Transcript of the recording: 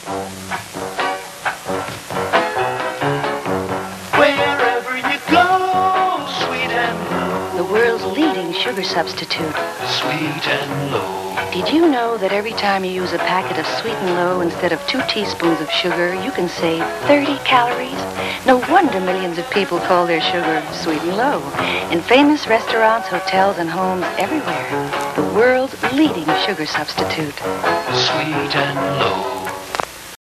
Wherever you go, sweet and low. The world's leading sugar substitute. Sweet and low. Did you know that every time you use a packet of Sweet and Low instead of 2 teaspoons of sugar, you can save 30 calories? No wonder millions of people call their sugar Sweet and Low. In famous restaurants, hotels, and homes everywhere. The world's leading sugar substitute. Sweet and low.